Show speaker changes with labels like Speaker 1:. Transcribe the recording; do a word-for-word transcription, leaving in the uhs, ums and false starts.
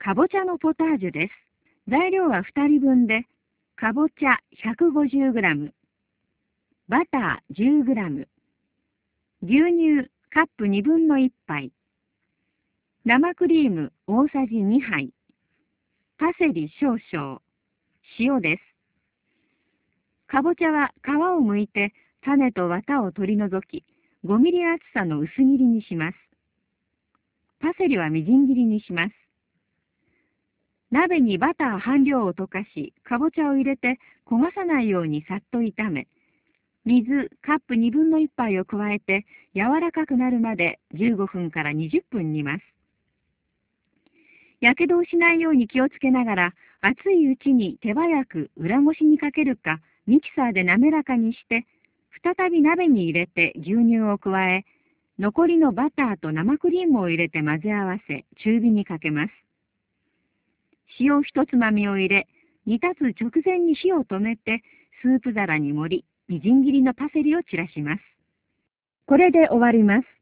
Speaker 1: かぼちゃのポタージュです。材料はふたりぶんで、かぼちゃ ひゃくごじゅうグラム、バター じゅうグラム、牛乳カップにぶんのいっぱい、生クリーム大さじにはい、パセリ少々、塩です。かぼちゃは皮を剥いて種と綿を取り除き、ごミリ厚さの薄切りにします。パセリはみじん切りにします。鍋にバター半量を溶かし、かぼちゃを入れて焦がさないようにさっと炒め、水カップにぶんのいっぱいを加えて柔らかくなるまでじゅうごふんからにじゅっぷん煮ます。やけどをしないように気をつけながら、熱いうちに手早く裏ごしにかけるか、ミキサーで滑らかにして、再び鍋に入れて牛乳を加え、残りのバターと生クリームを入れて混ぜ合わせ、中火にかけます。塩一つまみを入れ、煮立つ直前に火を止めて、スープ皿に盛り、みじん切りのパセリを散らします。これで終わります。